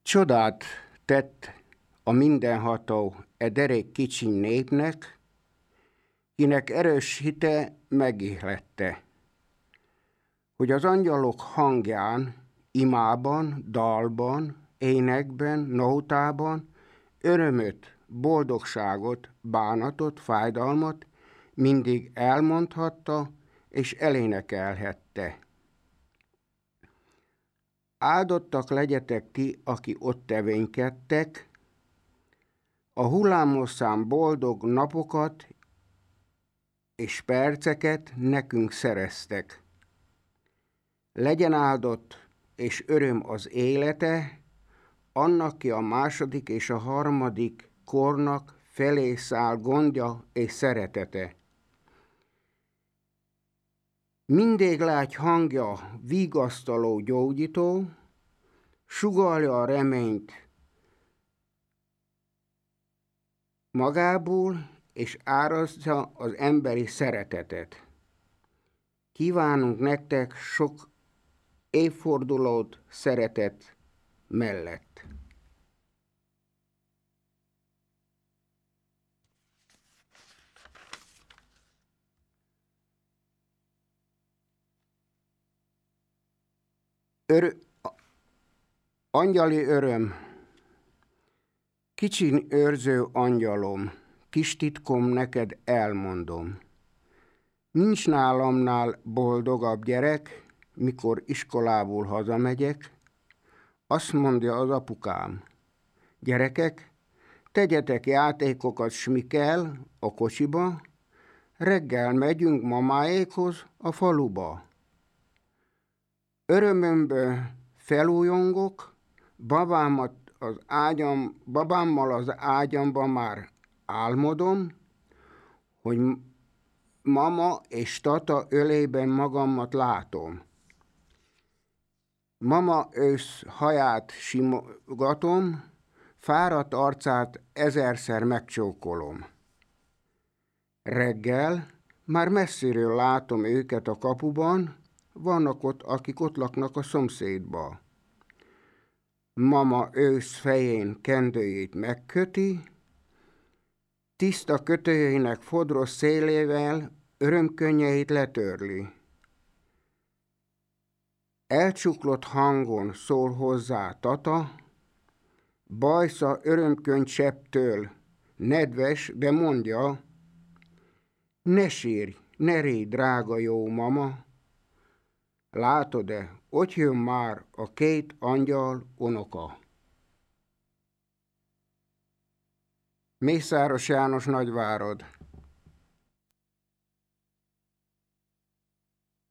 Csodát tett a mindenható derék kicsi népnek, kinek erős hite megihlette, hogy az angyalok hangján, imában, dalban, énekben, nótában örömöt, boldogságot, bánatot, fájdalmat mindig elmondhatta és elénekelhette. Áldottak legyetek ti, aki ott tevénkedtek, a hullámosszám boldog napokat és perceket nekünk szereztek. Legyen áldott és öröm az élete, annak, ki a második és a harmadik kornak felé száll gondja és szeretete. Mindig lágy hangja vigasztaló, gyógyító, sugallja a reményt magából, és árazza az emberi szeretetet. Kívánunk nektek sok évfordulót szeretet mellett. Angyali öröm, kicsin őrző angyalom, kis titkom neked elmondom. Nincs nálamnál boldogabb gyerek, mikor iskolából hazamegyek, azt mondja az apukám, gyerekek, tegyetek játékokat, s mi kell a kocsiba, reggel megyünk mamáékhoz a faluba. Örömömből felújongok, babámmal az ágyamban már álmodom, hogy mama és tata ölében magamat látom. Mama ősz haját simogatom, fáradt arcát ezerszer megcsókolom. Reggel már messziről látom őket a kapuban, vannak ott, akik ott laknak a szomszédba. Mama ősz fején kendőjét megköti, tiszta kötőjének fodros szélével örömkönnyeit letörli. Elcsuklott hangon szól hozzá tata, bajsza örömkönycsepptől, nedves, de mondja, ne sírj, ne rélj, drága jó mama, látod-e, ott jön már a két angyal unoka. Mészáros János Nagyvárad.